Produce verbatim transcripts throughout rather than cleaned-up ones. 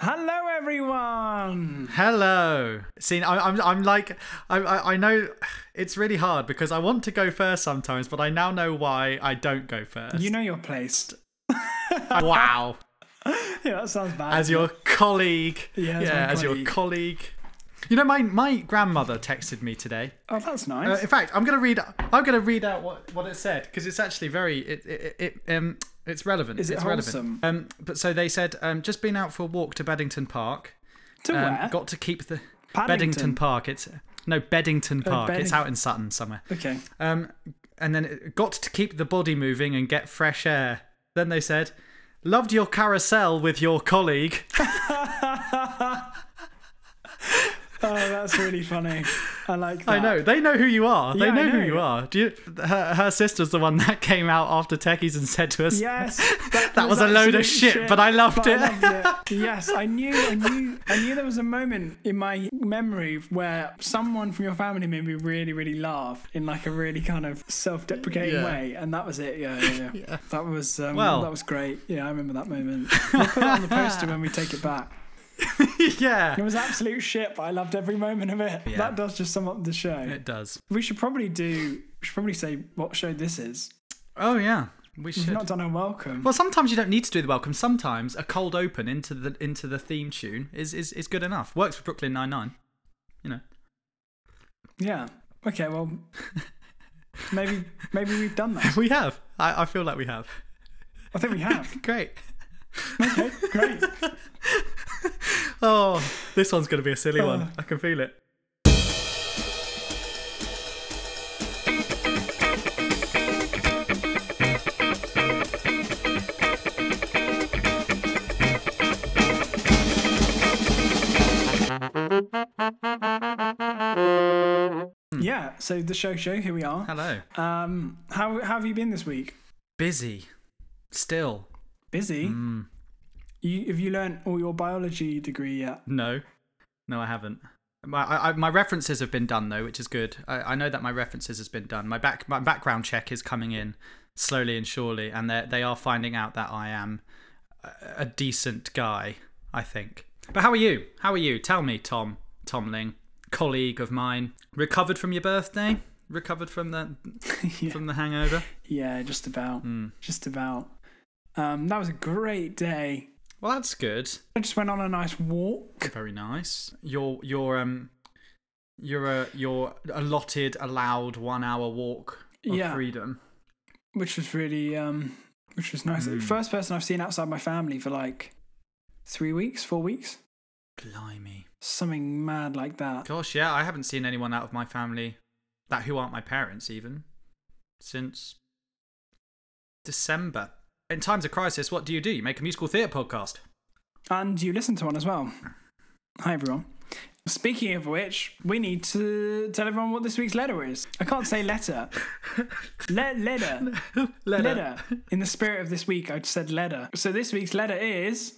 Hello, everyone. Hello. See, I, I'm, I'm like, I, I, I know it's really hard because I want to go first sometimes, but I now know why I don't go first. You know you're placed. Wow. Yeah, that sounds bad. As your colleague. Yeah, as, yeah, my as your colleague. You know, my my grandmother texted me today. Oh, that's nice. Uh, in fact, I'm gonna read. I'm gonna read out what, what it said because it's actually very it it, it um it's relevant. Is it it's wholesome? relevant. Um, but so they said um just been out for a walk to Beddington Park. To um, where? Got to keep the Paddington? Beddington Park. It's no Beddington Park. Bedding- It's out in Sutton somewhere. Okay. Um, and then it got to keep the body moving and get fresh air. Then they said, loved your carousel with your colleague. Oh, that's really funny. I like that. I know. They know who you are. They Yeah, I know, who know. you are. Do you, her, her sister's the one that came out after Techies and said to us, Yes, that was a load of absolute shit, but I loved but it. I loved it. Yes, I knew, I knew, I knew there was a moment in my memory where someone from your family made me really, really laugh in like a really kind of self-deprecating Yeah. way, and that was it. Yeah, yeah, yeah. Yeah. That was um, Well. that was great. Yeah, I remember that moment. We'll put it on the poster when we take it back. Yeah. It was absolute shit, but I loved every moment of it. Yeah. That does just sum up the show. It does. We should probably do. We should probably say what show this is. Oh, yeah. We We've should. not done a welcome. Well, sometimes you don't need to do the welcome. Sometimes a cold open into the into the theme tune is, is, is good enough. Works for Brooklyn Nine-Nine. You know. Yeah. Okay. Well, maybe maybe we've done that. We have. I, I feel like we have. I think we have. Great. Okay. Great. Oh, this one's going to be a silly Uh. one. I can feel it. Yeah. So the show show. Here we are. Hello. Um. How, how have you been this week? Busy. Still. Busy. Mm. You have you learnt all your biology degree yet? No. No, I haven't. My I, I, my references have been done though, which is good. I, I know that my references has been done. My back my background check is coming in slowly and surely, and they they are finding out that I am a, a decent guy, I think. But how are you? How are you? Tell me, Tom Tomling, colleague of mine. Recovered from your birthday? Recovered from the Yeah. from the hangover? Yeah. Just about. Mm. Just about. Um. That was a great day. Well, that's good. I just went on a nice walk. Very nice. Your your um your uh, your allotted allowed one hour walk of Yeah. freedom. Which was really um which was nice. Mm. First person I've seen outside my family for like three weeks, four weeks. Blimey. Something mad like that. Gosh, yeah, I haven't seen anyone out of my family that who aren't my parents even since December. In times of crisis, what do you do? You make a musical theatre podcast. And you listen to one as well. Hi everyone. Speaking of which, we need to tell everyone what this week's letter is. I can't say letter. Le- letter. Letter. Letter. In the spirit of this week, I said letter. So this week's letter is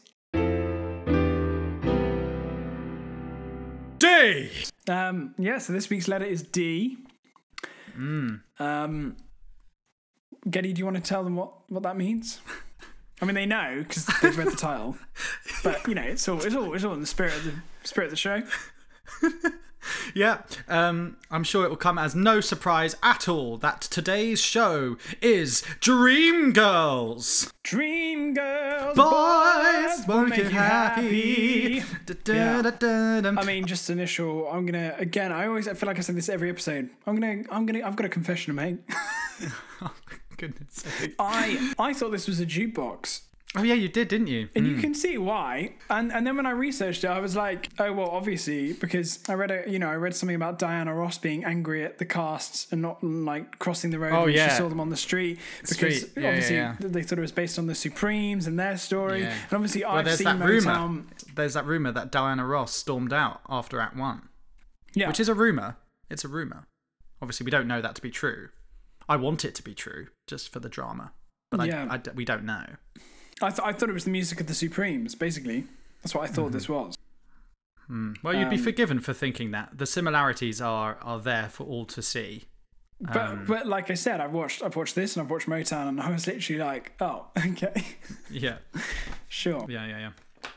D. um yeah, so this week's letter is D. Mm. Um Geddy, do you want to tell them what, what that means? I mean, they know because they've read the title, but you know, it's all it's all it's all in the spirit of the spirit of the show. Yeah, um, I'm sure it will come as no surprise at all that today's show is Dream Girls. Dream girls, Boys, will won't make you you happy? happy. Da-da-da-da-dum. I mean, just initial. I'm gonna again. I always I feel like I say this every episode. I'm gonna. I'm gonna. I've got a confession to make. Oh, for goodness sake. I I thought this was a jukebox. Oh yeah, you did, didn't you? And Mm. you can see why. And and then when I researched it, I was like, oh well, obviously because I read a you know I read something about Diana Ross being angry at the casts and not like crossing the road Oh, when yeah. she saw them on the street because Street. Yeah, obviously yeah, they thought it was based on the Supremes and their story. Yeah. And obviously Well, I've there's seen that rumour. Motown. There's that rumour that Diana Ross stormed out after Act One, Yeah, which is a rumour. It's a rumour. Obviously, we don't know that to be true. I want it to be true, just for the drama. But Yeah. I, I, we don't know. I, th- I thought it was the music of the Supremes. Basically, that's what I thought Mm-hmm. this was. Mm. Well, you'd be Um, forgiven for thinking that. The similarities are are there for all to see. But Um, but like I said, I've watched I've watched this and I've watched Motown, and I was literally like, oh, okay, Yeah, sure. yeah, yeah, yeah.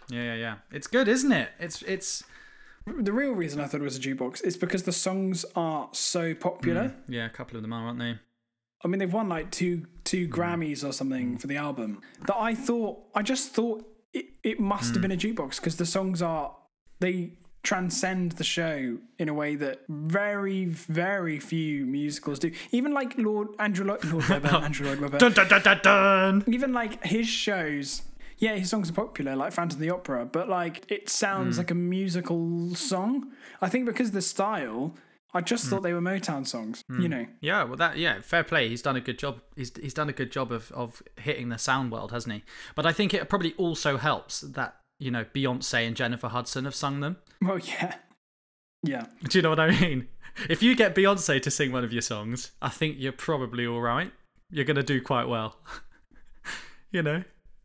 Yeah, yeah, yeah. It's good, isn't it? It's it's. The real reason I thought it was a jukebox is because the songs are so popular. Mm, yeah, a couple of them are, aren't they? I mean, they've won like two two Grammys or something for the album. That I thought, I just thought it, it must have been a jukebox because the songs are, they transcend the show in a way that very, very few musicals do. Even like Lord Andrew Lloyd, Lord Webber, Andrew Lloyd Webber. Dun, dun, dun, dun, dun. Even like his shows, yeah, his songs are popular, like Phantom of the Opera, but like it sounds like a musical song. I think because the style, I just thought they were Motown songs, you know. Yeah, well, that yeah, fair play. He's done a good job. He's he's done a good job of of hitting the sound world, hasn't he? But I think it probably also helps that, you know, Beyonce and Jennifer Hudson have sung them. Well, yeah, yeah. Do you know what I mean? If you get Beyonce to sing one of your songs, I think you're probably all right. You're gonna do quite well. You know.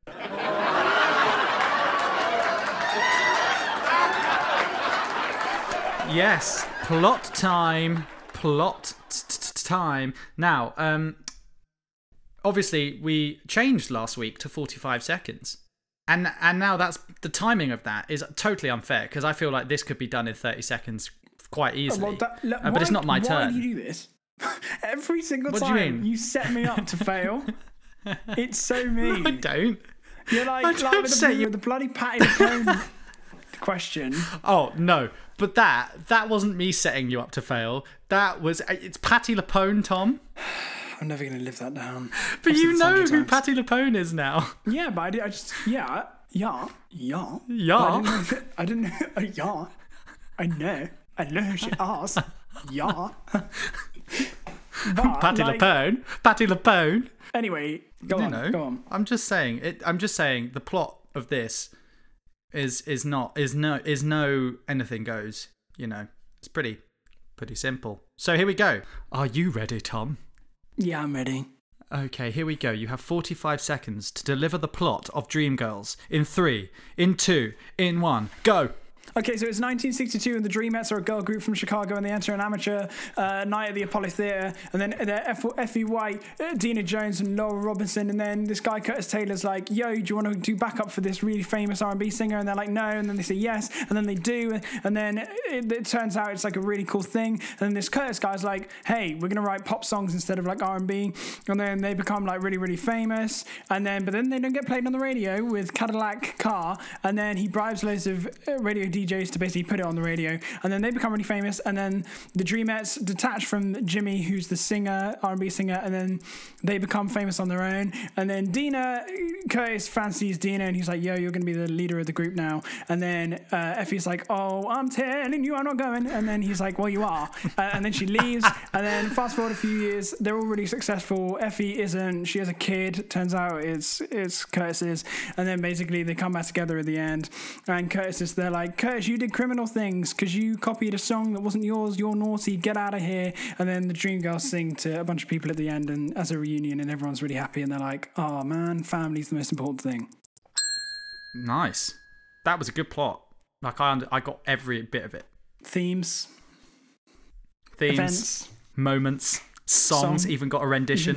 Yes, plot time, plot time. Now, um, obviously we changed last week to forty-five seconds, and and now that's the timing of that is totally unfair because I feel like this could be done in thirty seconds quite easily. Well, that, look, uh, but why, it's not my why turn. Why do you do this? Every single What do time you mean? you set me up to fail. It's so mean. I don't. You're like, I like don't with, set the, you- with the bloody Patty LaPone question. Oh no, but that that wasn't me setting you up to fail. That was it's Patti LuPone, Tom. I'm never going to live that down. But I've you said it know hundred who times. Patti LuPone is now. Yeah, but I, did, I just, yeah, yeah, yeah. Yeah. But I didn't know, I didn't know, uh, yeah. I know. I know who she asked. Yeah. But, Patti like, LuPone. Patti LuPone. Anyway, go You on, know, go on. I'm just saying. It, I'm just saying the plot of this is is not is no is no anything goes. You know, it's pretty pretty simple. So here we go. Are you ready, Tom? Yeah, I'm ready. Okay, here we go. You have forty-five seconds to deliver the plot of Dreamgirls in three, in two, in one. Go. Okay, so it's nineteen sixty-two, and the Dreamettes are a girl group from Chicago, and they enter an amateur uh, night at the Apollo Theatre, and then they're F- Effie White, uh, Dina Jones, and Laura Robinson, and then this guy Curtis Taylor's like, yo, do you want to do backup for this really famous R and B singer? And they're like, no, and then they say yes, and then they do, and then it, it turns out it's like a really cool thing, and then this Curtis guy's like, hey, we're going to write pop songs instead of like R and B, and then they become like really, really famous, and then, but then they don't get played on the radio with Cadillac Car, and then he bribes loads of uh, radio D Js to basically put it on the radio, and then they become really famous, and then the Dreamettes detach from Jimmy, who's the singer, R and B singer, and then they become famous on their own, and then Dina, Curtis fancies Dina, and he's like, yo, you're going to be the leader of the group now, and then uh, Effie's like, oh, I'm telling you I'm not going, and then he's like, well, you are, uh, and then she leaves, and then fast forward a few years, they're all really successful, Effie isn't, she has a kid, turns out it's, it's Curtis's, and then basically they come back together at the end, and Curtis is, they're like, Curtis, you did criminal things because you copied a song that wasn't yours, you're naughty, get out of here, and then the Dreamgirls sing to a bunch of people at the end and as a reunion, and everyone's really happy, and they're like, oh man, family's the most important thing. Nice. That was a good plot. Like I under, I got every bit of it. Themes, Themes, events, moments, songs, Song. even got a rendition.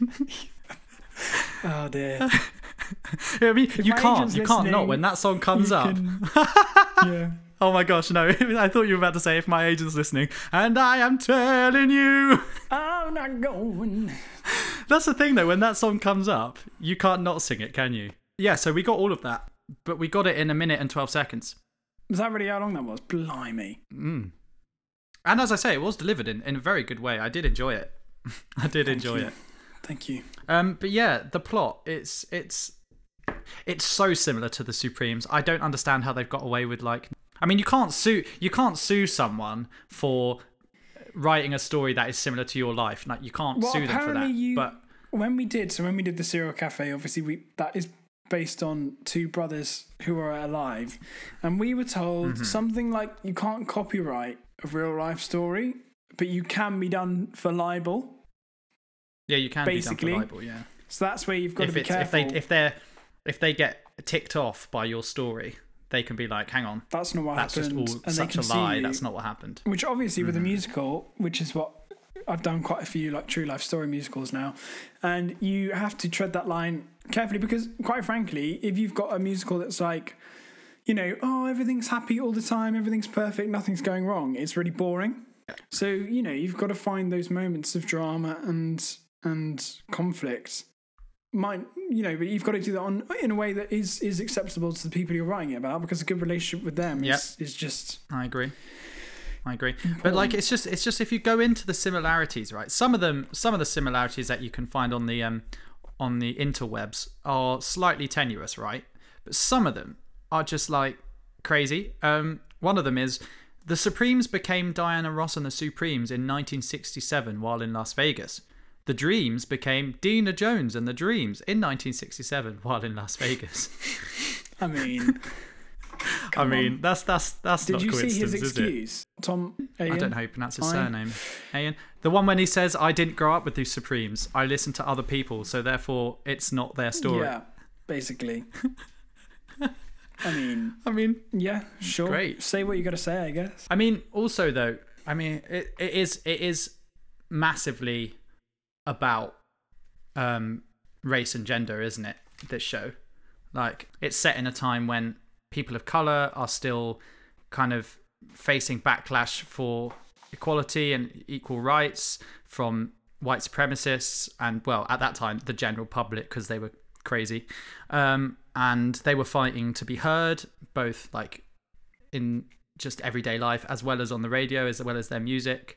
oh dear. I mean, you my can't, agent's you can't not listening, when that song comes You up. can- yeah. Oh my gosh, no! I thought you were about to say if my agent's listening, and I am telling you. I'm not going. That's the thing, though. When that song comes up, you can't not sing it, can you? Yeah. So we got all of that, but we got it in a minute and twelve seconds. Was that really how long that was? Blimey. Mm. And as I say, it was delivered in, in a very good way. I did enjoy it. I did Thank enjoy you. it. Thank you. Um, but yeah, the plot, it's it's it's so similar to the Supremes. I don't understand how they've got away with like I mean you can't sue you can't sue someone for writing a story that is similar to your life. Like you can't Well, sue them for that. apparently you- But When we did, so when we did the Serial Cafe, obviously we that is based on two brothers who are alive, and we were told Mm-hmm. something like you can't copyright a real life story, but you can be done for libel. yeah, you can Basically. be done for libel, yeah. So that's where you've got If to be it's careful. if they if they're if they get ticked off by your story, they can be like, hang on, that's not what that's just happened, all and they such can a sue lie. you. That's not what happened. Which obviously with a Mm-hmm. musical, which is what I've done quite a few like true life story musicals now, and you have to tread that line carefully because quite frankly, if you've got a musical that's like, you know, oh, everything's happy all the time, everything's perfect, nothing's going wrong. It's really boring. So, you know, you've got to find those moments of drama and and conflict. Might, you know, but you've got to do that on in a way that is is acceptable to the people you're writing it about, because a good relationship with them yep. is, is just. I agree. I agree. Important. But like, it's just it's just if you go into the similarities, right? Some of them, some of the similarities that you can find on the um on the interwebs are slightly tenuous, right? But some of them are just like crazy. Um, one of them is the Supremes became Diana Ross and the Supremes in nineteen sixty-seven while in Las Vegas. The Dreams became Dina Jones and the Dreams in nineteen sixty-seven while in Las Vegas. I mean, I mean on. that's that's that's Did not you coincidence, see his is excuse, it? Tom? Ayan? I don't know how you pronounce his I... surname. Ayan. The one when he says, "I didn't grow up with the Supremes. I listened to other people, so therefore it's not their story." Yeah, basically. I mean, I mean, yeah, sure. Great. Say what you got to say, I guess. I mean, also though, I mean, it, it is it is massively about um, race and gender, isn't it? This show, like, it's set in a time when people of color are still kind of facing backlash for equality and equal rights from white supremacists, and well, at that time, the general public, because they were crazy, um, and they were fighting to be heard, both like in just everyday life as well as on the radio, as well as their music.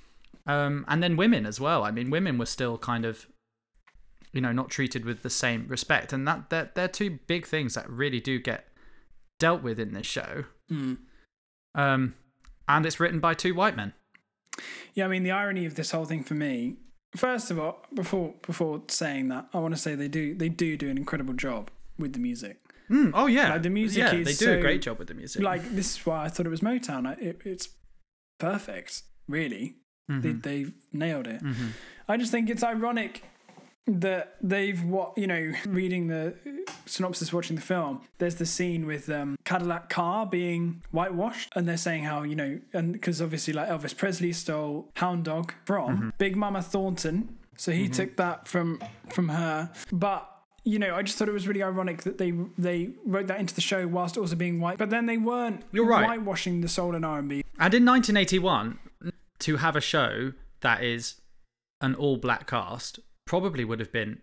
Um, and then women as well. I mean, women were still kind of, you know, not treated with the same respect. And that they're, they're two big things that really do get dealt with in this show. Mm. Um, and it's written by two white men. Yeah, I mean, the irony of this whole thing for me, first of all, before before saying that, I want to say they do they do do an incredible job with the music. Mm, oh, yeah. Like, the music yeah, is they do so, a great job with the music. Like, this is why I thought it was Motown. It, it's perfect, really. Mm-hmm. They, they've nailed it. Mm-hmm. I just think it's ironic that they've, what you know, reading the synopsis, watching the film, there's the scene with um, Cadillac car being whitewashed, and they're saying how, you know, and because obviously like Elvis Presley stole Hound Dog from mm-hmm. Big Mama Thornton, so he mm-hmm. took that from from her. But you know, I just thought it was really ironic that they they wrote that into the show whilst also being white, but then they weren't You're right. whitewashing the soul and R and B. And in nineteen eighty-one, to have a show that is an all-black cast probably would have been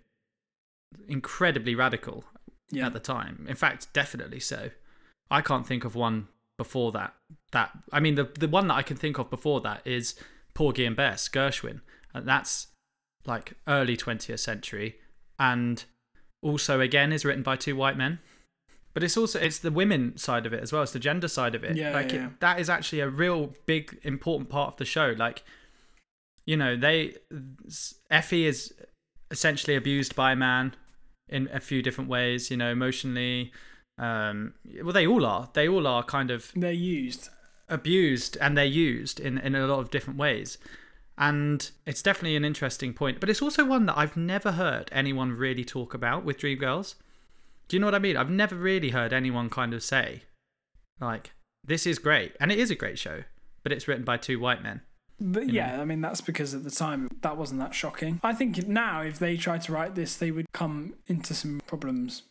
incredibly radical yeah. at the time. In fact, definitely so. I can't think of one before that. That I mean, the the one that I can think of before that is Porgy and Bess, Gershwin, and that's like early twentieth century, and also again is written by two white men. But it's also it's the women side of it as well. It's the gender side of it. Yeah, like yeah. It, that is actually a real big important part of the show. Like, you know, they Effie is essentially abused by a man in a few different ways. You know, emotionally. Um, well, they all are. They all are kind of they're used, abused, and they're used in in a lot of different ways. And it's definitely an interesting point. But it's also one that I've never heard anyone really talk about with Dreamgirls. Do you know what I mean? I've never really heard anyone kind of say, like, this is great. And it is a great show, but it's written by two white men. But yeah, know? I mean, that's because at the time, that wasn't that shocking. I think now, if they tried to write this, they would come into some problems.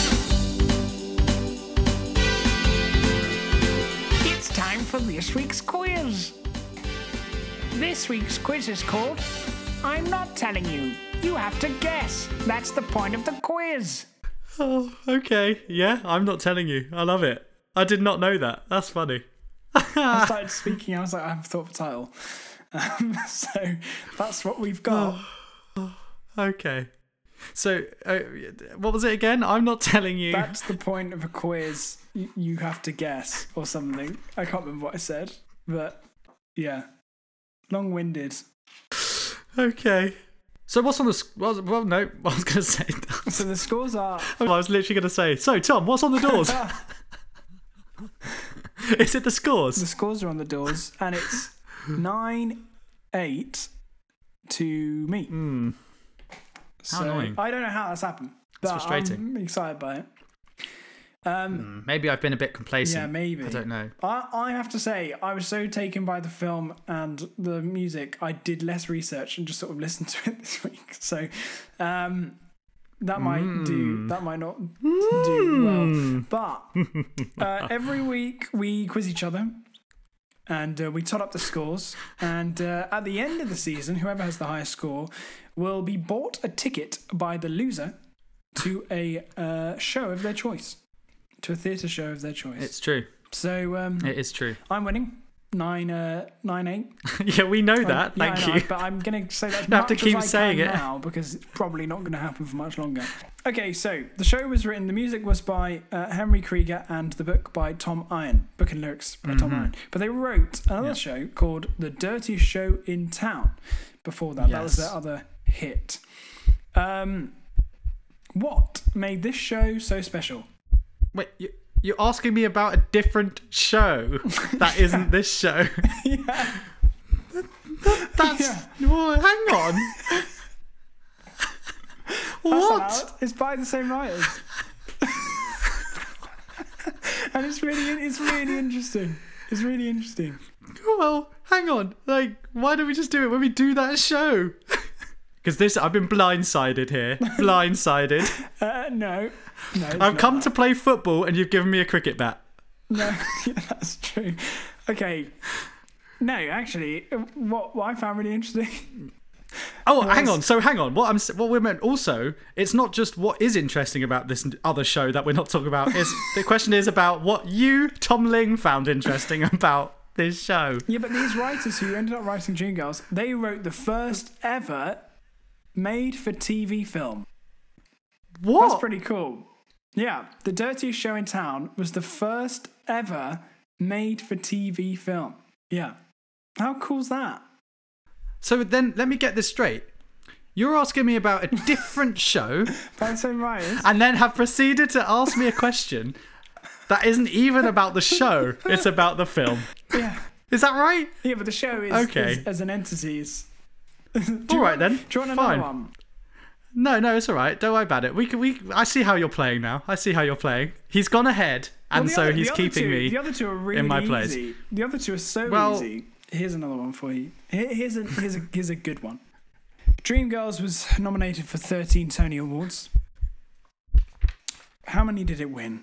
It's time for this week's quiz. This week's quiz is called I'm Not Telling You. You have to guess. That's the point of the quiz. Oh, okay. Yeah, I'm not telling you. I love it. I did not know that. That's funny. I started speaking. I was like, I haven't thought of a title. Um, so that's what we've got. Oh, okay. So, uh, what was it again? I'm not telling you. That's the point of a quiz. You, you have to guess or something. I can't remember what I said, but yeah, long-winded. Okay. So what's on the... Well, well no, I was going to say... So the scores are... I was literally going to say, so Tom, what's on the doors? Is it the scores? The scores are on the doors, and it's nine eight to me. Mm. How so annoying. I don't know how that's happened, but it's frustrating. I'm excited by it. Um, mm, maybe I've been a bit complacent. Yeah, maybe. I don't know. I, I have to say, I was so taken by the film and the music, I did less research and just sort of listened to it this week. So, um, that might Mm. do. That might not do well. But uh, every week we quiz each other, and uh, we tot up the scores. And uh, at the end of the season, whoever has the highest score will be bought a ticket by the loser to a uh, show of their choice, to a theatre show of their choice. It's true. So um, It is true. I'm winning. Nine, uh, nine, eight. Yeah, we know that. Um, yeah, Thank I know, you. But I'm going to say that You have to much keep as I saying can it. now because it's probably not going to happen for much longer. Okay, so the show was written. The music was by uh, Henry Krieger, and the book by Tom Iron. Book and lyrics by Tom Mhm. Iron. But they wrote another Yeah. show called The Dirtiest Show in Town. Before that, that was Yes. their other hit. Um, what made this show so special? Wait, you, you're asking me about a different show that isn't this show. Yeah. That's. Yeah. Well, hang on. That's What? allowed. It's by the same writers. And it's really, it's really interesting. It's really interesting. Well, hang on. Like, why don't we just do it when we do that show? Because this, I've been blindsided here. Blindsided. Uh, no, no. it's I've not come that. to play football, and you've given me a cricket bat. No, yeah, that's true. Okay. No, actually, what what I found really interesting. Oh, hang Was- on. So hang on. What I'm s- what we meant also, it's not just what is interesting about this other show that we're not talking about. Is the question is about what you, Tom Ling, found interesting about this show. Yeah, but these writers who ended up writing Dreamgirls, they wrote the first ever made-for-T V film. What? That's pretty cool. Yeah, The Dirtiest Show in Town was the first ever made-for-T V film. Yeah. How cool's that? So then, let me get this straight. You're asking me about a different show, By the same writers? and then have proceeded to ask me a question that isn't even about the show. It's about the film. Yeah. Is that right? Yeah, but the show is, Okay. is as an entity is. All right then. Do you want another Fine. one? No, no, it's all right. Don't worry about it. We can. We. I see how you're playing now. I see how you're playing. He's gone ahead, and Well, the so other- he's the other keeping two, me. The other two are really my place. easy. The other two are so Well- easy. Here's another one for you. Here- Here's a here's a here's a good one. Dreamgirls was nominated for thirteen Tony Awards. How many did it win?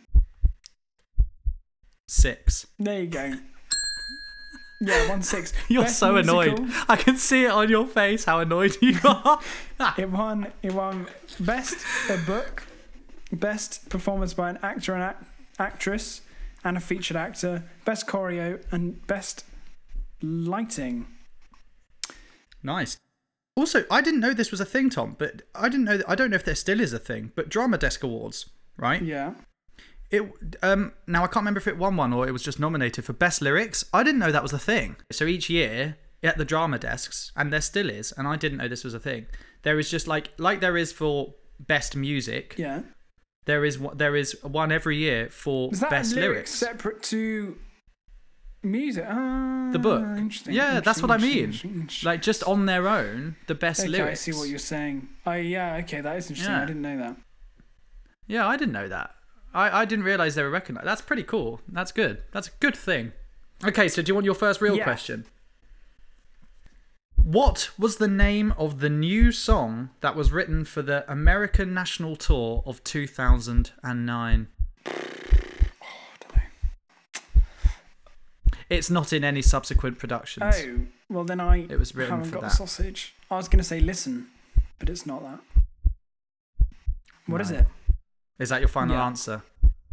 Six. There you go. Yeah, one six. You're Best so annoyed. musical, I can see it on your face how annoyed you are. It won. It won best a book, best performance by an actor and act- actress, and a featured actor, best choreo, and best lighting. Nice. Also, I didn't know this was a thing, Tom, but I didn't know. I don't know if there still is a thing, but Drama Desk Awards, right? Yeah. It um now I can't remember if it won one or it was just nominated for best lyrics. I didn't know that was a thing. So each year at the drama desks, and there still is, and I didn't know this was a thing. There is just like like there is for best music. Yeah. There is there is one every year for Is that best lyrics, lyrics. separate to music? Ah, The book. Interesting. Yeah, that's interesting, what I interesting, mean. interesting, interesting. Like just on their own, the best okay, lyrics. I see what you're saying. Oh yeah, okay, that is interesting. Yeah. I didn't know that. Yeah, I didn't know that. I, I didn't realise they were recognised. That's pretty cool. That's good. That's a good thing. Okay, so do you want your first real Yeah. question? What was the name of the new song that was written for the American National Tour of two thousand nine? It's not in any subsequent productions. Oh, well then I It was written haven't for got that. a sausage. I was going to say listen, but it's not that. What is No. it? Is that your final Yeah. answer?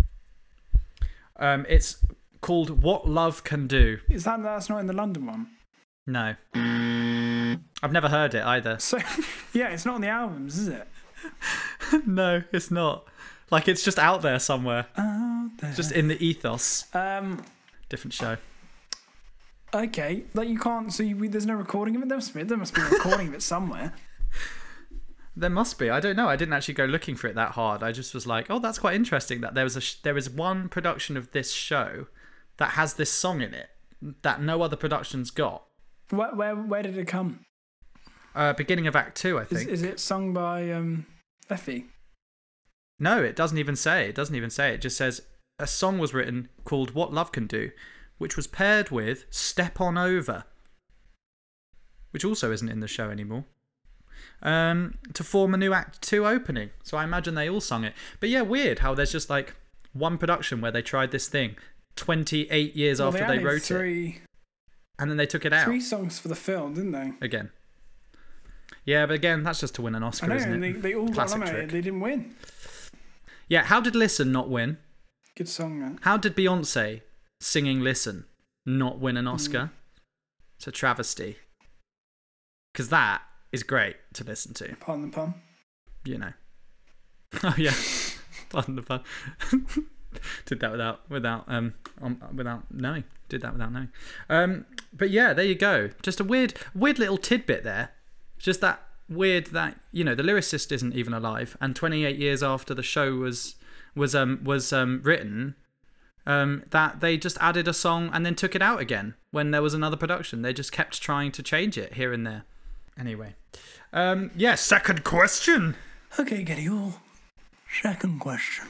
Um, it's called What Love Can Do. Is that that's not in the London one? No. I've never heard it either. So yeah, it's not on the albums, is it? No, it's not. Like, it's just out there somewhere. Out there. Just in the ethos. um. Different show. Okay, like you can't. So you, there's no recording of it. There must be. There must be a recording of it somewhere. There must be. I don't know. I didn't actually go looking for it that hard. I just was like, oh, that's quite interesting that there was a sh- there is one production of this show that has this song in it that no other production's got. Where where, where did it come? Uh, beginning of Act Two, I Is, think. is it sung by um Effie? No, it doesn't even say. It doesn't even say. It just says a song was written called What Love Can Do, which was paired with Step On Over, which also isn't in the show anymore. um, to form a new Act Two opening. So I imagine they all sung it. But yeah, weird how there's just like one production where they tried this thing twenty-eight years Well, after they they wrote three, it, and then they took it out Three songs for the film, didn't they? again. Yeah, but again, that's just to win an Oscar, I know, isn't and it? they, they all got Classic nominated. trick. They didn't win. Yeah, how did Listen not win? Good song, man. How did Beyonce singing Listen not win an Oscar? Mm. It's a travesty. Because that is great to listen to, Pardon the pun. you know. Oh yeah, pardon the pun. Did that without without um, um without knowing. Did that without knowing. Um, but yeah, there you go. Just a weird weird little tidbit there. Just that weird that you know the lyricist isn't even alive, and twenty-eight years after the show was was um was um written, um that they just added a song and then took it out again when there was another production. They just kept trying to change it here and there. Anyway, um yeah. Second question. Okay, Getty All. Second question.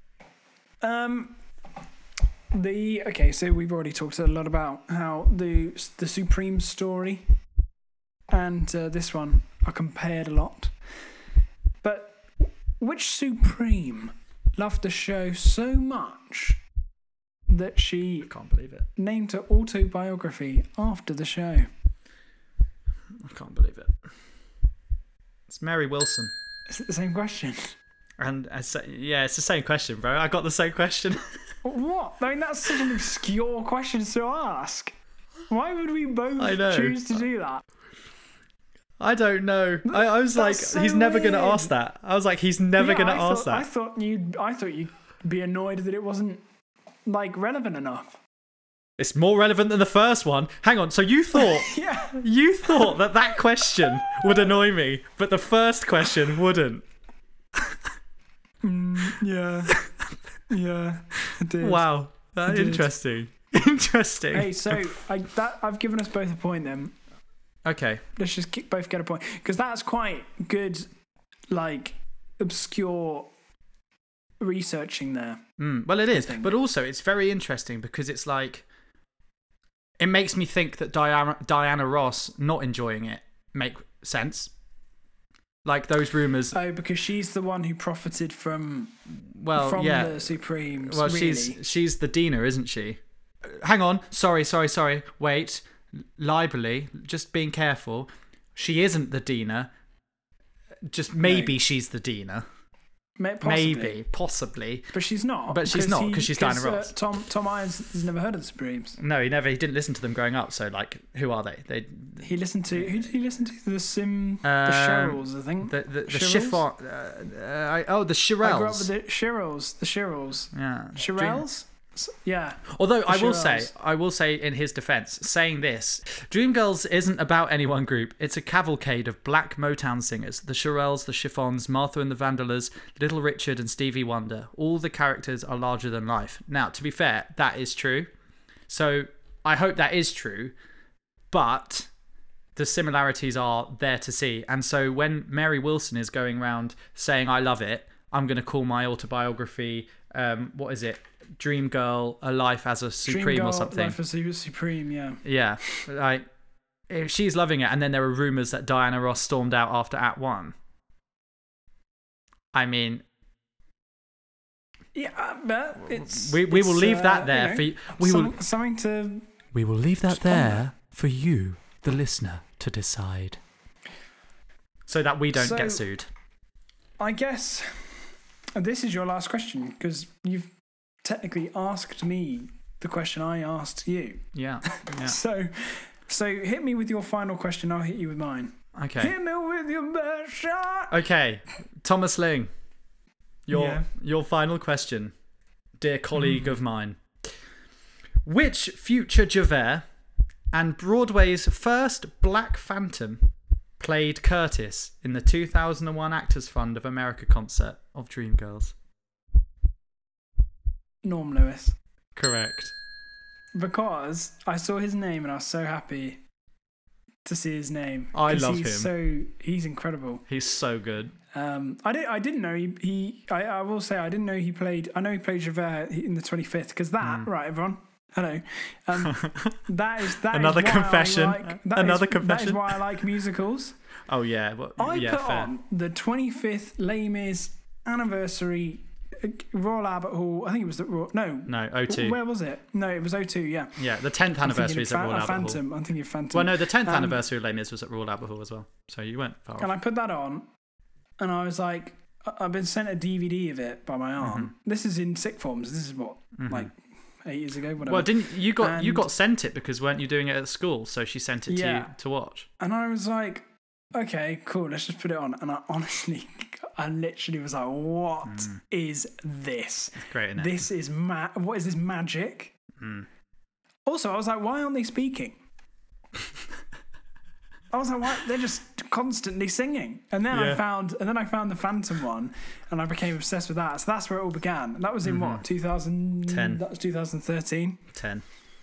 Um, the okay, so we've already talked a lot about how the the Supreme story and uh, this one are compared a lot. But which Supreme loved the show so much that she I can't believe it. named her autobiography after the show? I can't believe it. It's Mary Wilson. Is it the same question? And I say, yeah, it's the same question, bro. I got the same question. What? I mean, that's such an obscure question to ask. Why would we both I know. choose to do that? I don't know. I, I was like, That's so he's never going to weird. ask that. I was like, he's never Yeah, going to I ask thought, I that. thought you'd. I thought you'd be annoyed that it wasn't like relevant enough. It's more relevant than the first one. Hang on. So you thought Yeah. you thought that that question would annoy me, but the first question wouldn't. Yeah. Yeah. I did. Wow. That's did. interesting. Interesting. Hey, so I that I've given us both a point then. Okay. Let's just get, both get a point because that's quite good, like obscure researching there. Mm, well, it is, think. but also it's very interesting because it's like it makes me think that Diana Diana Ross not enjoying it make sense. Like those rumors. Oh, because she's the one who profited from Well, from yeah. the Supremes. Well, really. she's she's the Dina, isn't she? Hang on. Sorry, sorry, sorry. Wait. Libely. Just being careful. She isn't the Dina. Just maybe No. she's the Dina. May- possibly. Maybe, possibly. But she's not. But she's not, 'cause she's Diana Ross. Uh, Tom Tom Irons has never heard of the Supremes. No, he never. He didn't listen to them growing up. So, like, who are they? They He listened to who did he listen to? The Sim, the Um, Sherrills, I think. the the, the Shirelles? chiffon. Uh, uh, I- oh, the I grew up Shirelles. with the Shirelles. The Shirelles. Yeah. Shirelles. S- Yeah. Although I will Shirelles. say, I will say in his defense, saying this, Dreamgirls isn't about any one group. It's a cavalcade of black Motown singers. The Shirelles, the Chiffons, Martha and the Vandellas, Little Richard and Stevie Wonder. All the characters are larger than life. Now, to be fair, that is true. So I hope that is true. But the similarities are there to see. And so when Mary Wilson is going around saying, I love it, I'm going to call my autobiography, um, what is it? Dream Girl, A Life as a Supreme Dream or Girl, something. Life as a Supreme. Yeah. Yeah, like if she's loving it, and then there are rumors that Diana Ross stormed out after Act One. I mean, Yeah, but it's we we will it's, leave uh, that there you know, for you. We some- will something to. we will leave that Just ponder. there for you, the listener, to decide, so that we don't So- get sued. I guess this is your last question because you've technically asked me the question I asked you. Yeah, yeah. So, so hit me with your final question. I'll hit you with mine. Okay, Hit me with your best shot. okay. Thomas Ling, your Yeah. your final question, dear colleague of mine. Which future Javert and Broadway's first Black Phantom played Curtis in the two thousand one Actors Fund of America concert of Dreamgirls? Norm Lewis. Correct. Because I saw his name and I was so happy to see his name. I 'Cause love he's him. So he's incredible. He's so good. Um, I didn't. I didn't know he. he I, I will say I didn't know he played. I know he played Javert in the twenty-fifth because that Mm. right, everyone. Hello. Um, that is that Another is why confession. I like, that Another is, confession. That is why I like musicals. Oh yeah, well, I yeah, put fair. on the twenty-fifth Les Mis anniversary uh, Royal Albert Hall. I think it was the Royal, no. No, O two. Where was it? No, it was O two. Yeah. Yeah, the tenth I'm thinking anniversary of is at Fa- Royal uh, Albert Hall. Phantom. I'm thinking of Phantom. Well, no, the tenth Um, anniversary of Les Mis was at Royal Albert Hall as well. So you weren't far And off. I put that on, and I was like, I- I've been sent a D V D of it by my aunt. Mm-hmm. This is in sick forms. This is what, like eight years ago, whatever. Well, didn't you got you And- got sent it because weren't you doing it at school? So she sent it to Yeah. you to watch. And I was like, okay, cool, let's just put it on. And I honestly, I literally was like, what is this? It's great, isn't it? This is ma- What is this magic? Mm. Also, I was like, why aren't they speaking? I was like, why? They're just constantly singing. And then I Yeah. found, and then I found the Phantom one, and I became obsessed with that. So that's where it all began. And that was in what, two thousand Ten. That was two thousand thirteen. Ten.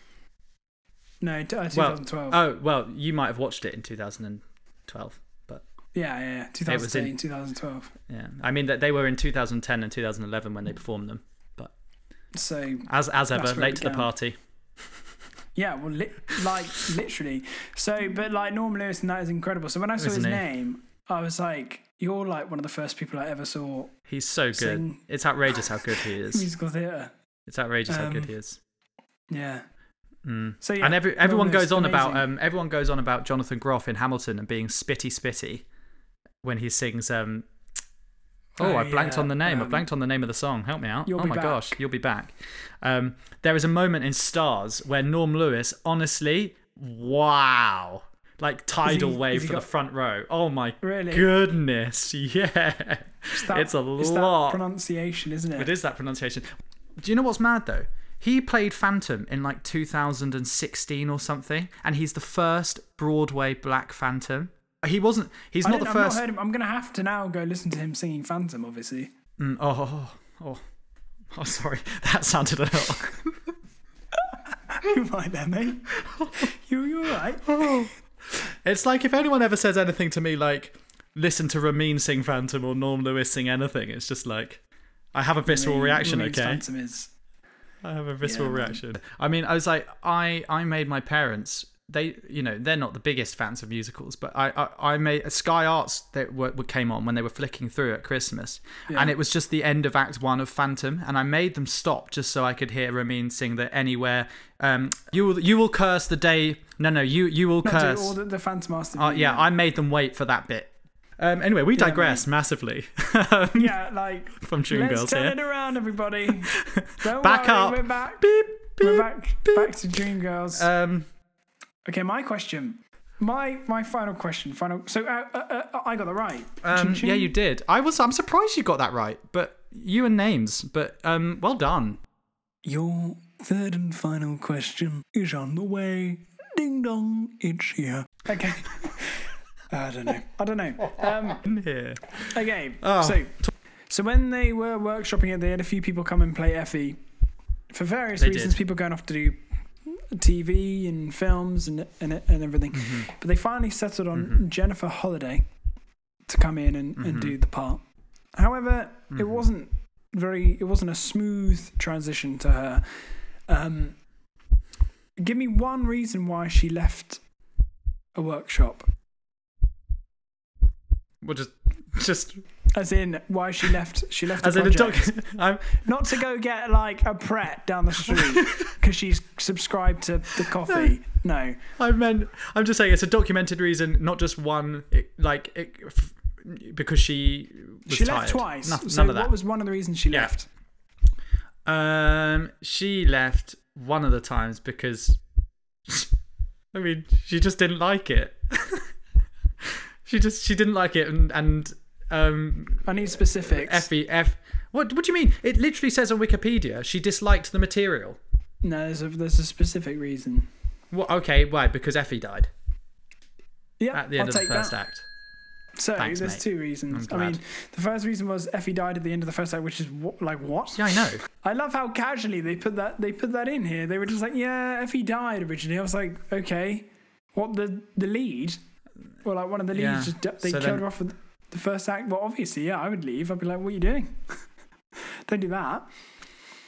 No, t- uh, Well, twenty twelve. oh well, you might have watched it in two thousand twelve, but yeah, yeah, yeah. It was in- twenty thirteen, twenty twelve. yeah, I mean that they were in two thousand ten and two thousand eleven when they performed them. But So as as ever, That's where it late to the began. party. yeah, well, li- like literally. So, but like Norman Lewis and that is incredible. So when I saw Isn't his he? name, I was like, "You're like one of the first people I ever saw He's so good. Sing. It's outrageous how good he is. musical theatre." It's outrageous how Um, good he is. Yeah. Mm. So yeah, and every, everyone Norman Lewis, goes on about amazing. um, everyone goes on about Jonathan Groff in Hamilton and being spitty spitty when he sings. Um, oh, Oh, I blanked yeah, on the name. I um, blanked on the name of the song. Help me out. You'll oh Be my Back. gosh, you'll be back. Um, there is a moment in Stars where Norm Lewis, honestly, wow, like tidal he- wave has he for got- the front row. Oh my Really? goodness, yeah, It's that- it's a it's that lot. pronunciation, isn't it? It is that pronunciation. Do you know what's mad though? He played Phantom in like two thousand sixteen or something, and he's the first Broadway black Phantom. He wasn't. He's I not the didn't- I've first. Not heard him. I'm gonna have to now go listen to him singing Phantom. Obviously. Mm, oh, oh, oh, oh, sorry. That sounded a little. You right there, mate? You you alright? It's like if anyone ever says anything to me like, "Listen to Ramin sing Phantom" or Norm Lewis sing anything, it's just like, I have a visceral Ramin- reaction. Ramin's Okay. Phantom is. I have a visceral Yeah, man. reaction. I mean, I was like, I, I made my parents. They, you know, they're not the biggest fans of musicals, but I, I, I made Sky Arts that were, were came on when they were flicking through at Christmas, Yeah. and it was just the end of Act One of Phantom, and I made them stop just so I could hear Ramin sing the Anywhere. Um, you will, you will curse the day. No, no, you, you will Not curse. do all the, the Phantom Master. Uh, yeah, I made them wait for that bit. Um, anyway, we Yeah, digress massively. Yeah, like From Dream let's Girls turn here. it around, everybody. Don't Back worry, up. We're back. Beep, beep, We're back. beep. Back to Dreamgirls. Um, Okay, my question. My my final question. Final. So uh, uh, uh, I got that right. Um, Chin chin. yeah, you did. I was. I'm surprised you got that right. But you and names. But um, well done. Your third and final question is on the way. Ding dong, it's here. Okay. I don't know. I don't know. Um, Here. okay. Oh. So, so when they were workshopping it, they had a few people come and play Effie. For various They reasons, did. people going off to do T V and films and and, and everything. Mm-hmm. But they finally settled on Jennifer Holliday to come in and, Mm-hmm. and do the part. However, it wasn't very. It wasn't a smooth transition to her. Um, give me one reason why she left a workshop. We'll just, just As in, why she left? She left as a in a doc. project. I'm, Not to go get like a Pret down the street because she's subscribed to the coffee. No. I meant. I'm just saying it's a documented reason, not just one. It, like it, f- because she was She tired. left twice. Nothing, so none of that. what was one of the reasons she Yeah. left? Um, she left one of the times because, I mean, she just didn't like it. she just she didn't like it, and and um, I need specifics. Effie F. What what do you mean? It literally says on Wikipedia she disliked the material. No, there's a there's a specific reason. What? Okay, why? Because Effie died Yeah, at the end I'll of the take first that. act. So Thanks, there's mate. two reasons. I'm I mean, glad. the first reason was Effie died at the end of the first act, which is wh- like what? Yeah, I know. I love how casually they put that they put that in here. They were just like, yeah, Effie died originally. I was like, okay, what the the lead? Well, like one of the leads, Yeah. just di- they So killed then- her off with the first act. Well, obviously, yeah, I would leave. I'd be like, what are you doing? Don't do that.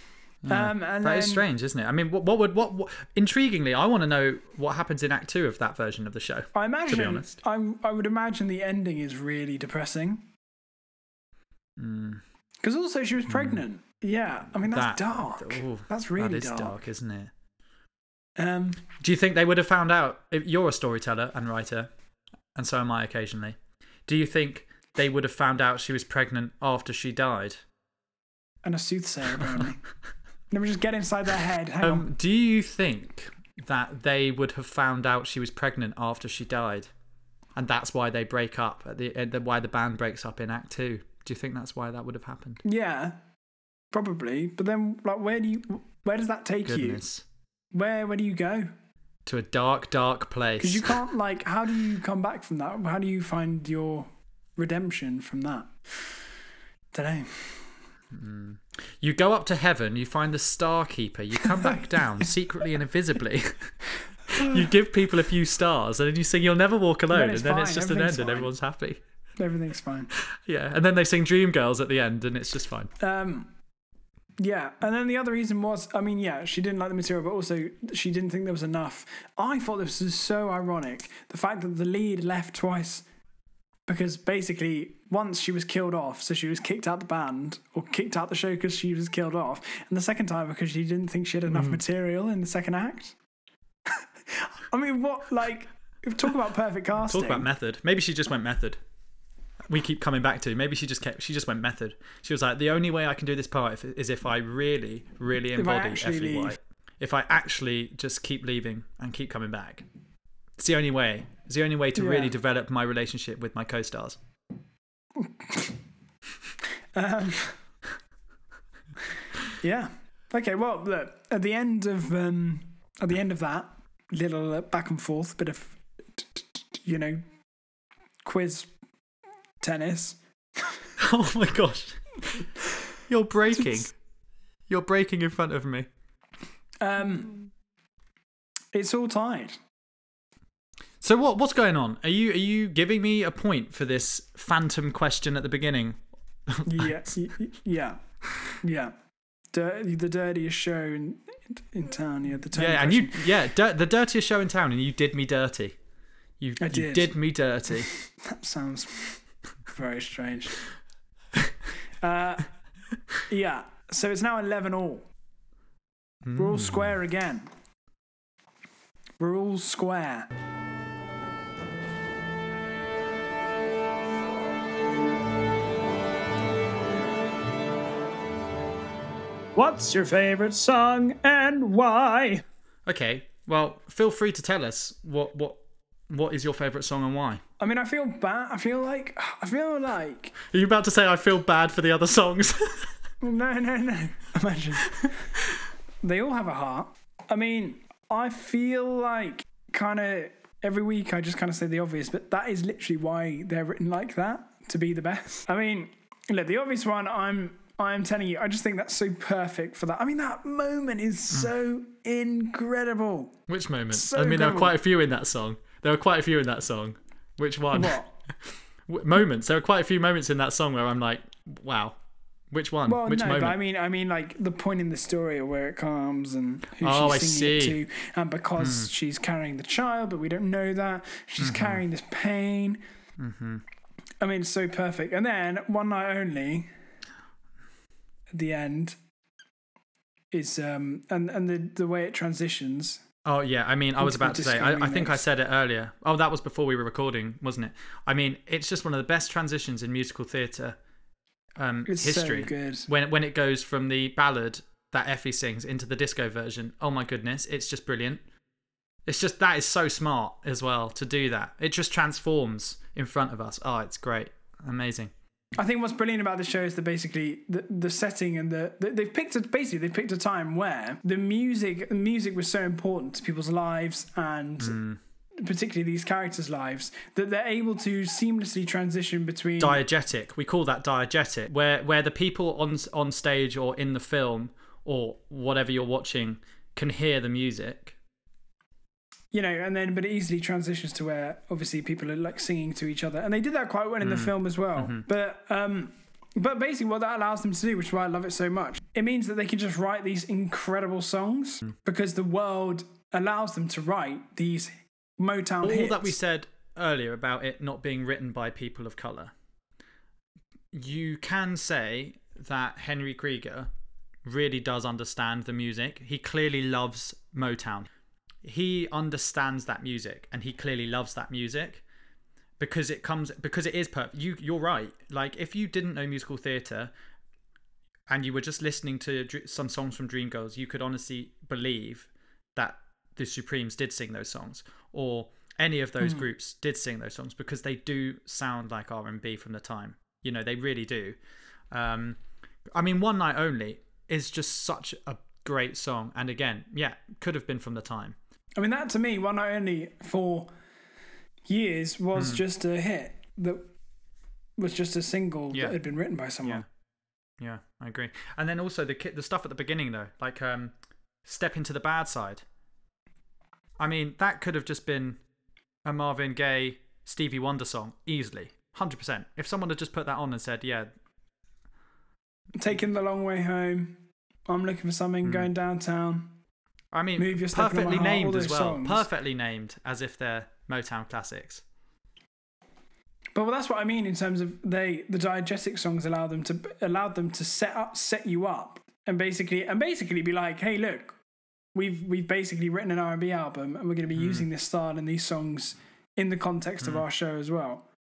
Um, and That then, is strange, isn't it? I mean, what, what would what, what? Intriguingly, I want to know what happens in Act Two of that version of the show. I imagine. To be honest, I I would imagine the ending is really depressing. Mm. Because also she was pregnant. Mm. Yeah, I mean that's that, dark. Ooh, that's really that is dark. dark, isn't it? Um, Do you think they would have found out? If you're a storyteller and writer, and so am I occasionally. Do you think they would have found out she was pregnant after she died? And a soothsayer, apparently. Let me just get inside their head. Hang Um, on. do you think that they would have found out she was pregnant after she died, and that's why they break up at the, at the why the band breaks up in Act Two? Do you think that's why that would have happened? Yeah, probably. But then, like, where do you? Where does that take Goodness. you? Where Where do you go? To a dark, dark place. Because you can't. Like, how do you come back from that? How do you find your redemption from that? Don't know. Mm. You go up to heaven, you find the Star Keeper, you come back down secretly and invisibly. You give people a few stars, and then you sing "You'll Never Walk Alone," and, and then fine. it's just an end, fine. and everyone's happy. Everything's fine. Yeah, and then they sing "Dreamgirls" at the end, and it's just fine. Um, yeah, and then the other reason was, I mean, yeah, she didn't like the material, but also she didn't think there was enough. I thought this was so ironic, the fact that the lead left twice. Because basically, once she was killed off, so she was kicked out the band, or kicked out the show because she was killed off. And the second time because she didn't think she had enough mm. material in the second act. I mean, what, like, talk about perfect casting. Talk about method. Maybe she just went method. We keep coming back to, maybe she just kept, she just went method. She was like, the only way I can do this part if, is if I really, really embody Effie White. If I actually just keep leaving and keep coming back. It's the only way. It's the only way to yeah. really develop my relationship with my co-stars. um, yeah. Okay. Well, look. At the end of um, at the end of that little uh, back and forth, bit of you know, quiz tennis. Oh my gosh! You're breaking. You're breaking in front of me. Um, it's all tied. So what what's going on? Are you are you giving me a point for this phantom question at the beginning? yeah, yeah, yeah. Dir- the dirtiest show in in town. Yeah, the yeah, and you yeah dir- the dirtiest show in town, and you did me dirty. You I you did. did me dirty. That sounds very strange. uh, yeah. So it's now eleven all. Mm. We're all square again. We're all square. What's your favourite song and why? Okay, well, feel free to tell us what what what is your favourite song and why. I mean, I feel bad. I feel like I feel like. Are you about to say I feel bad for the other songs? No, no, no. Imagine. They all have a heart. I mean, I feel like kind of every week I just kind of say the obvious, but that is literally why they're written like that, to be the best. I mean, look, the obvious one, I'm I'm telling you, I just think that's so perfect for that. I mean, that moment is so incredible. Which moment? So I mean, incredible. there are quite a few in that song. There are quite a few in that song. Which one? What? Moments. There are quite a few moments in that song where I'm like, wow. Which one? Well, Which no, moment? but I mean, I mean, like the point in the story of where it comes and who Oh, I she's singing see. it to, and because mm. she's carrying the child, but we don't know that she's mm-hmm. carrying this pain. Mm-hmm. I mean, it's so perfect. And then One Night Only, at the end, is um, and and the the way it transitions. Oh yeah, I mean, I was about to say, I, I think I said it earlier. Oh, that was before we were recording, wasn't it? I mean, it's just one of the best transitions in musical theatre um, it's history. So good. When when it goes from the ballad that Effie sings into the disco version. Oh my goodness, it's just brilliant. It's just, that is so smart as well to do that. It just transforms in front of us. Oh, it's great, amazing. I think what's brilliant about the show is that basically the, the setting and the, the they've picked a, basically they've picked a time where the music the music was so important to people's lives and mm. particularly these characters' lives that they're able to seamlessly transition between diegetic. We call that diegetic, where where the people on on stage or in the film or whatever you're watching can hear the music. You know, and then, but it easily transitions to where obviously people are like singing to each other. And they did that quite well in mm. the film as well. Mm-hmm. But um, But basically what that allows them to do, which is why I love it so much, it means that they can just write these incredible songs Mm. because the world allows them to write these Motown All hits. that we said earlier about it not being written by people of colour, you can say that Henry Krieger really does understand the music. He clearly loves Motown. He understands that music, and he clearly loves that music because it comes because it is perfect. You you're right. Like, if you didn't know musical theatre and you were just listening to Dr- some songs from Dreamgirls, you could honestly believe that the Supremes did sing those songs, or any of those mm. groups did sing those songs, because they do sound like R and B from the time. You know, they really do. Um, I mean, One Night Only is just such a great song. And again, yeah, could have been from the time. I mean, that to me, One Night Only for years was Mm. just a hit. That was just a single Yeah. that had been written by someone. Yeah, yeah, I agree. And then also the ki- the stuff at the beginning, though, like um, Step Into the Bad Side. I mean, that could have just been a Marvin Gaye, Stevie Wonder song, easily. one hundred percent. If someone had just put that on and said, yeah. Taking the Long Way Home, I'm Looking for Something, Mm. Going Downtown. I mean, Move Your Step in My perfectly Heart, all named those as well. songs. Perfectly named, as if they're Motown classics. But well, that's what I mean in terms of they the diegetic songs allow them to allowed them to set up set you up and basically and basically be like, hey, look, we've we've basically written an R and B album and we're going to be Mm. using this style and these songs in the context Mm. of our show as well.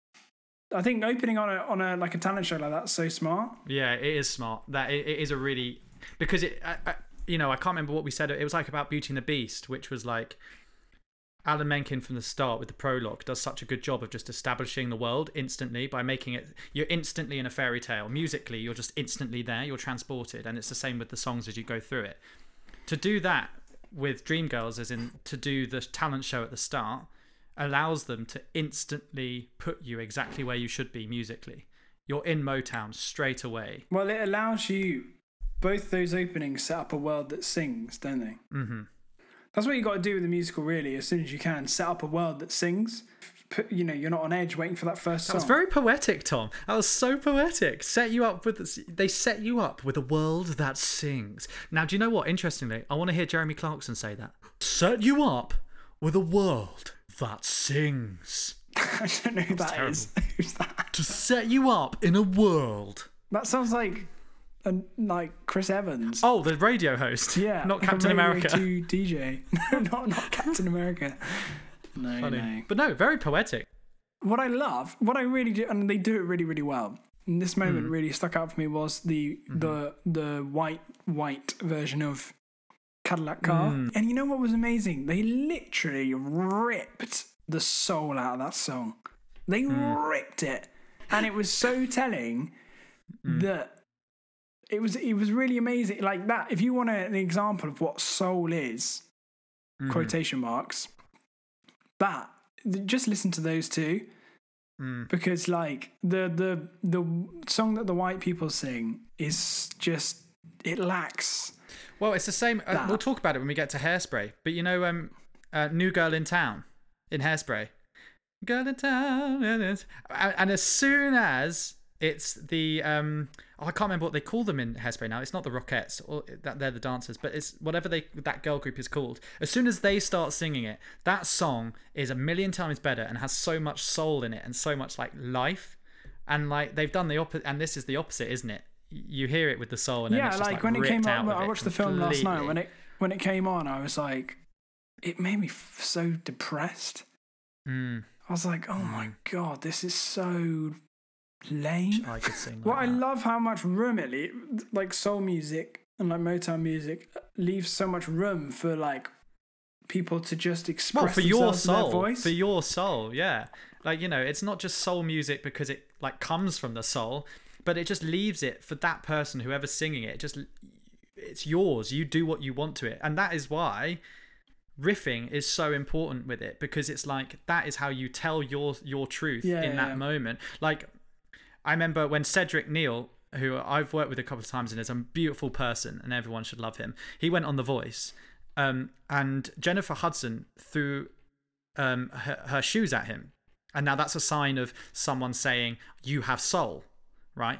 I think opening on a on a like a talent show like that's so smart. Yeah, it is smart. That it, it is a really because it, I, I, you know, I can't remember what we said. It was like about Beauty and the Beast, which was like Alan Menken from the start with the prologue does such a good job of just establishing the world instantly by making it you're instantly in a fairy tale. Musically, you're just instantly there. You're transported, and it's the same with the songs as you go through it. To do that with Dreamgirls, as in to do the talent show at the start, allows them to instantly put you exactly where you should be musically. You're in Motown straight away. Well, it allows you both those openings set up a world that sings, don't they? Mm-hmm. That's what you got to do with the musical, really. As soon as you can, set up a world that sings. Put, you know, you're not on edge waiting for that first That song. was very poetic, Tom. That was so poetic. Set you up with this, they set you up with a world that sings. Now, do you know what? Interestingly, I want to hear Jeremy Clarkson say that. Set you up with a world that sings. I don't know who that terrible. is. Who's that? To set you up in a world. That sounds like, a, like Chris Evans. Oh, the radio host. Yeah, Not like a Captain Radio America. two D J. No, not not Captain America. No, Funny. no. But no, very poetic. What I love, what I really do, and they do it really, really well. And this moment Mm. really stuck out for me was the Mm-hmm. the the white white version of Cadillac Car. Mm. And you know what was amazing? They literally ripped the soul out of that song. They Mm. ripped it, and it was so telling Mm. that. It was it was really amazing. Like that, if you want a, an example of what soul is, Mhm. quotation marks, that just listen to those two, Mm. because like the the the song that the white people sing is just it lacks. Well, it's the same. Uh, That. we'll talk about it when we get to Hairspray. But you know, um, uh, New Girl in Town in Hairspray. Girl in Town. And, and as soon as it's the um, oh, I can't remember what they call them in Hairspray now. It's not the Rockettes, or that they're the dancers, but it's whatever they that girl group is called. As soon as they start singing it, that song is a million times better and has so much soul in it and so much like life. And like they've done the opposite, and this is the opposite, isn't it? You hear it with the soul, and then Yeah, it's just, like, like when it came ripped on, out of I it watched the film last night. completely. When it when it came on, I was like, it made me f- so depressed. Mm, I was like, oh my god, this is so lame. I could sing. Like Well, I that. love how much room it le- like soul music and like Motown music leaves so much room for like people to just express Well, for your themselves in their soul, voice. for your soul, yeah. Like, you know, it's not just soul music because it like comes from the soul, but it just leaves it for that person, whoever's singing it. It just, it's yours. You do what you want to it, and that is why riffing is so important with it, because it's like that is how you tell your your truth Yeah, in yeah, that yeah. moment. Like, I remember when Cedric Neal, who I've worked with a couple of times and is a beautiful person and everyone should love him, he went on The Voice, um, and Jennifer Hudson threw um, her, her shoes at him. And now that's a sign of someone saying, you have soul, right?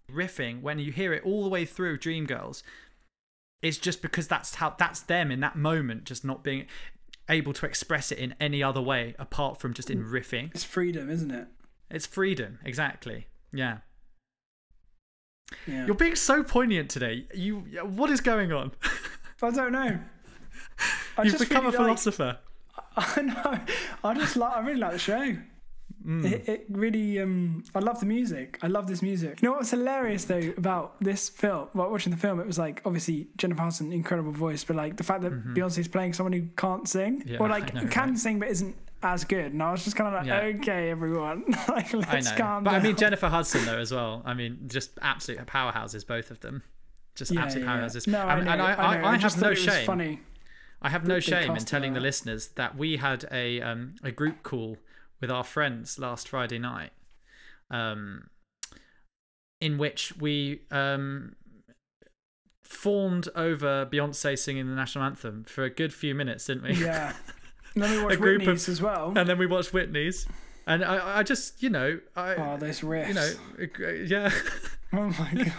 riffing, when you hear it all the way through Dreamgirls, it's just because that's how that's them in that moment, just not being able to express it in any other way apart from just in riffing. It's freedom, isn't it? It's freedom, exactly. Yeah. Yeah. You're being so poignant today. You, what is going on? I don't know. I You've just become really a philosopher. Like, I know. I just like. I really like the show. Mm. It, it really. Um, I love the music. I love this music. You know what was hilarious though about this film? While watching the film, it was like obviously Jennifer Hudson, incredible voice, but like the fact that mm-hmm. Beyonce's playing someone who can't sing, yeah, or like know, can right? sing but isn't as good. And I was just kind of like, yeah. okay, everyone, like let's I know. calm but down. I mean Jennifer Hudson though as well. I mean, just absolute powerhouses, both of them. Just yeah, absolute yeah, powerhouses. Yeah. No, I and, know, and I, I, know. I, I, I just have no thought it was shame. Funny. I have no They shame in cost telling her. the listeners that we had a um, a group call with our friends last Friday night, um, in which we um, fawned over Beyonce singing the national anthem for a good few minutes, didn't we? Yeah. And then we watched A group Whitney's of- as well. And then we watched Whitney's, and I, I just, you know, I, Oh, those riffs. you know, yeah. Oh my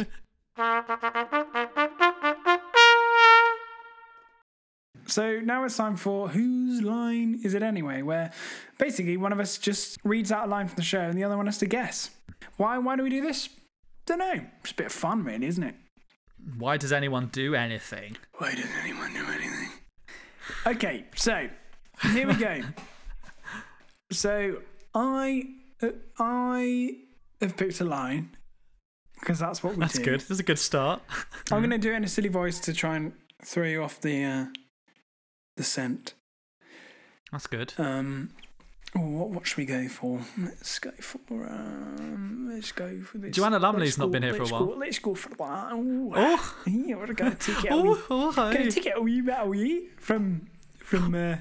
god. So now it's time for Whose Line Is It Anyway? Where basically one of us just reads out a line from the show and the other one has to guess. Why Why do we do this? Don't know. It's a bit of fun, really, isn't it? Why does anyone do anything? Why does anyone do anything? Okay, so here we go. So I uh, I have picked a line because that's what we That's do. good. That's a good start. I'm going to do it in a silly voice to try and throw you off the uh, the scent. That's good. Um, oh, what what should we go for? Let's go for um, let's go for this. Joanna Lumley's Let's not go- been here for a let's while. Go, let's go for the one. Oh, Oh. yeah, we're gonna take it. a Oh, wee- oh, hi. Gonna take it a wee bit away from from uh,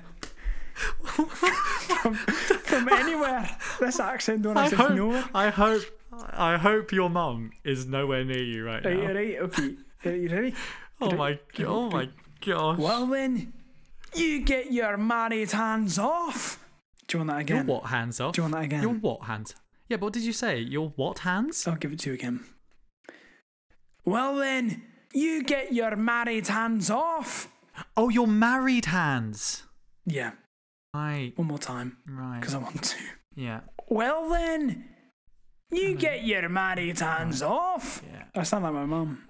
from from anywhere. This accent don't I exist hope, nowhere. I hope, I hope your mum is nowhere near you right Are you now. ready? Okay. Are you ready? Oh my, oh my gosh. Well then, you get your married hands off. Do you want that Your again? what hands off? Do you want that again? Your what hands? Yeah, but what did you say? Your what hands? I'll give it to you again. Well then, you get your married hands off. Oh, your married hands. Yeah, Right, one more time, right. because I want to. Yeah, Well then, you get your married hands off. yeah. I sound like my mum.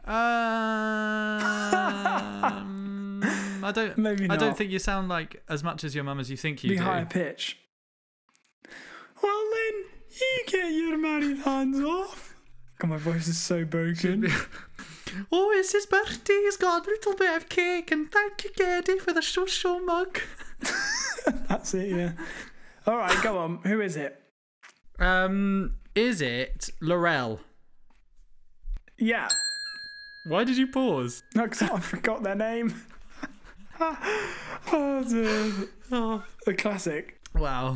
Um, I don't. Maybe I don't not. think you sound like as much as your mum as you think you Be do. higher pitch. Well then, you get your married hands off. God, my voice is so broken. Oh, it's his birthday. He's got a little bit of cake, and thank you, Geddy, for the social mug. That's it, yeah. All right, go on. Who is it? Um, is it Laurel? Yeah. Why did you pause? No, because I forgot their name. Oh, dear. Oh, A classic. wow.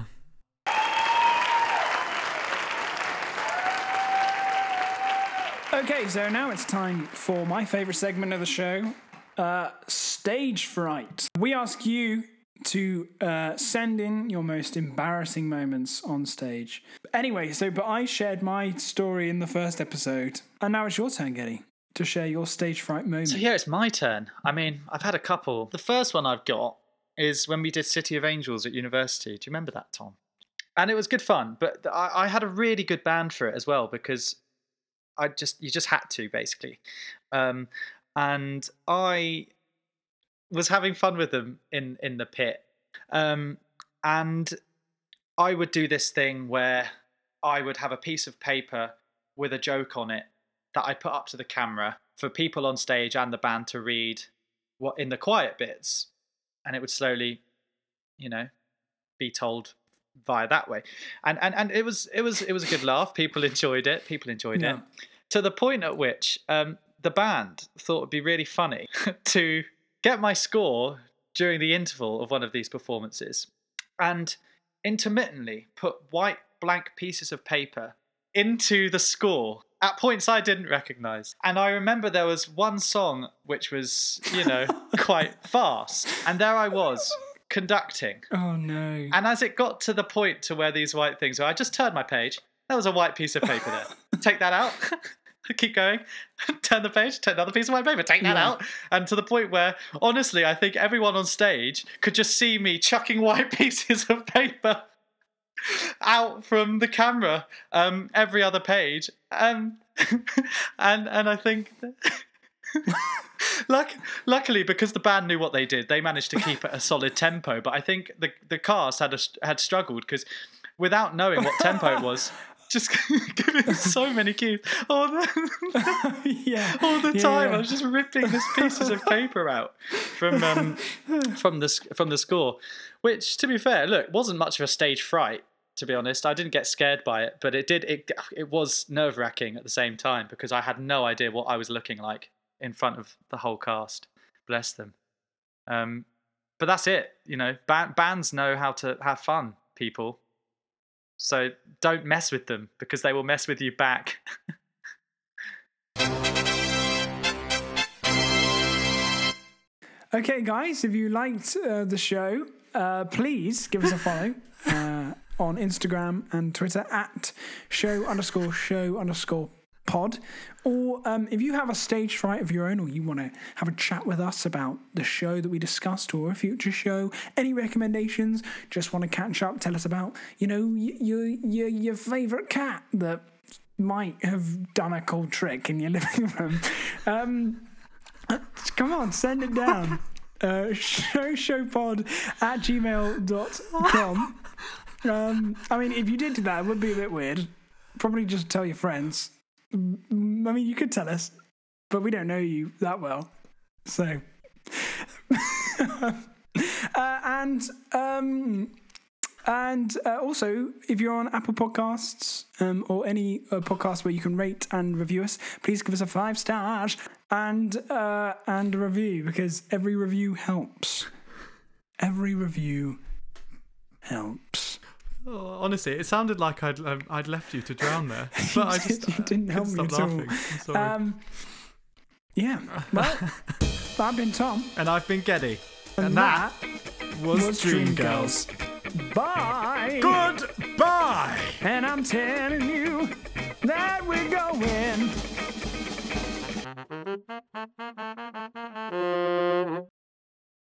Okay, so now it's time for my favourite segment of the show, uh, Stage Fright. We ask you to uh, send in your most embarrassing moments on stage. Anyway, so, but I shared my story in the first episode, and now it's your turn, Geddy, to share your stage fright moment. So yeah, it's my turn. I mean, I've had a couple. The first one I've got is when we did City of Angels at university. Do you remember that, Tom? And it was good fun, but I, I had a really good band for it as well because I just you just had to basically, um, and I was having fun with them in in the pit, um, and I would do this thing where I would have a piece of paper with a joke on it that I put up to the camera for people on stage and the band to read what in the quiet bits, and it would slowly, you know, be told via that way. And and and it was it was it was a good laugh. People enjoyed it. People enjoyed Yeah. it. To the point at which um, the band thought it'd be really funny to get my score during the interval of one of these performances and intermittently put white blank pieces of paper into the score at points I didn't recognise. And I remember there was one song which was, you know, quite fast. And there I was, conducting. Oh, no. And as it got to the point to where these white things were, I just turned my page. There was a white piece of paper there. Take that out. keep going, turn the page, turn another piece of white paper, take that Yeah. out. And to the point where, honestly, I think everyone on stage could just see me chucking white pieces of paper out from the camera um, every other page. Um, and and I think... Luck, luckily, because the band knew what they did, they managed to keep it a solid tempo. But I think the, the cast had, a, had struggled because without knowing what tempo it was, just giving so many cues all the, yeah. all the Yeah, time. yeah. I was just ripping these pieces of paper out from um, from the from the score. Which, to be fair, look, wasn't much of a stage fright. To be honest, I didn't get scared by it, but it did. It it was nerve wracking at the same time because I had no idea what I was looking like in front of the whole cast. Bless them. Um, but that's it. You know, ba- bands know how to have fun. People. So don't mess with them because they will mess with you back. Okay, guys, if you liked uh, the show, uh, please give us a follow uh, on Instagram and Twitter at show underscore show underscore pod. Or um, if you have a stage fright of your own or you want to have a chat with us about the show that we discussed or a future show, any recommendations, just want to catch up, tell us about, you know, y- your, your, your favourite cat that might have done a cool trick in your living room. Um, come on, send it down. uh, showshowpod at gmail dot com. Um, I mean, if you did do that, it would be a bit weird. Probably just tell your friends. I mean, you could tell us, but we don't know you that well. So, uh, and um, and uh, also, if you're on Apple Podcasts um, or any uh, podcast where you can rate and review us, please give us a five stars and uh, and a review because every review helps. Every review helps. Oh, honestly, it sounded like I'd um, I'd left you to drown there, but I just You didn't I help couldn't me stop at all. laughing. I'm sorry. Um, yeah. Well, I've been Tom. and I've been Geddy, and, And that, was, was Dream Dreamgirls. Girls. Bye. Goodbye. And I'm telling you,